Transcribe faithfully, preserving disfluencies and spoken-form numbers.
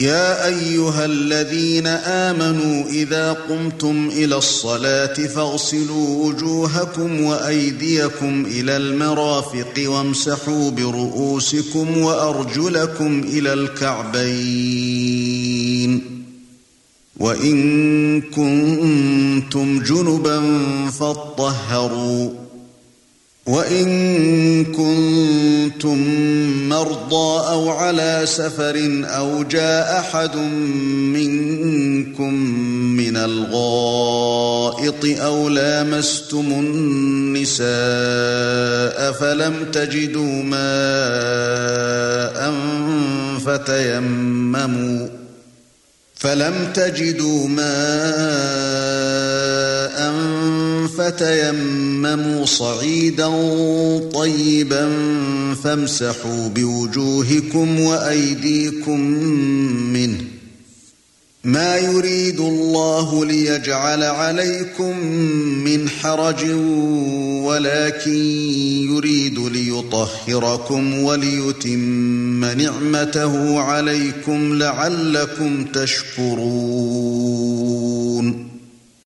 يا أيها الذين آمنوا إذا قمتم إلى الصلاة فاغسلوا وجوهكم وأيديكم إلى المرافق وامسحوا برؤوسكم وأرجلكم إلى الكعبين وإن كنتم جنبا فاطهروا وَإِن كُنتُم مَّرْضَىٰ أَوْ عَلَىٰ سَفَرٍ أَوْ جَاءَ أَحَدٌ مِّنكُم مِّنَ الْغَائِطِ أَوْ لَامَسْتُمُ النِّسَاءَ فَلَمْ تَجِدُوا مَاءً فَتَيَمَّمُوا فَلَمْ تَجِدُوا مَاءً فَتَيَمَّمُوا صَعِيدًا طَيِّبًا فَامْسَحُوا بِوُجُوهِكُمْ وَأَيْدِيكُمْ مِنْهُ مَا يُرِيدُ اللَّهُ لِيَجْعَلَ عَلَيْكُمْ مِنْ حَرَجٍ وَلَكِنْ يُرِيدُ لِيُطَهِّرَكُمْ وَلِيُتِمَّ نِعْمَتَهُ عَلَيْكُمْ لَعَلَّكُمْ تَشْكُرُونَ